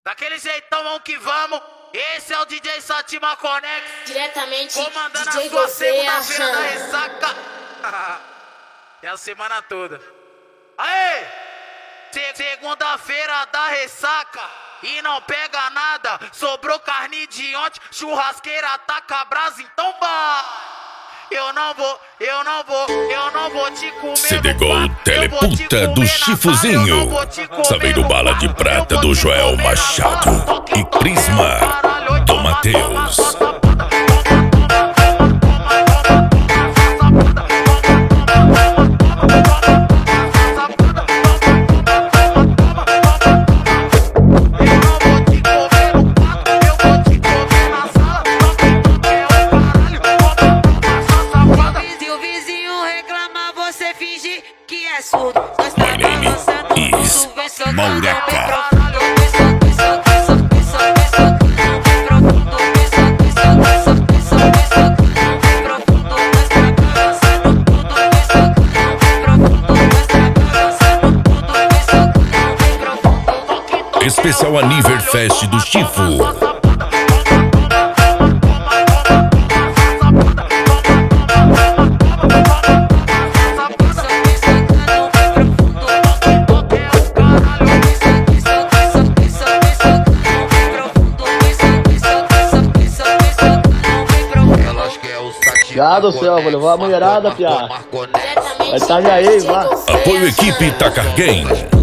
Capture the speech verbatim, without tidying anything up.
Daquele jeitão, vamos que vamos. Esse é o D J Satima Connex, diretamente comandando D J a sua Gouveia, segunda-feira da ressaca. É a semana toda. Aê! Se- Segunda-feira da ressaca e não pega nada. Sobrou carne de ontem, churrasqueira taca brasa, então vai. Eu não vou, eu não vou, eu não vou te comer. C D Gold Teleputa do Chifuzinho. Sabendo bala de prata do Joel Machado. E Prisma do Matheus. My name is Maureca. Especial Aniverfest do Chifu. Já do céu, vou levar a mulherada, piá. Vai tá aí, vá. Apoio equipe Tacar Game.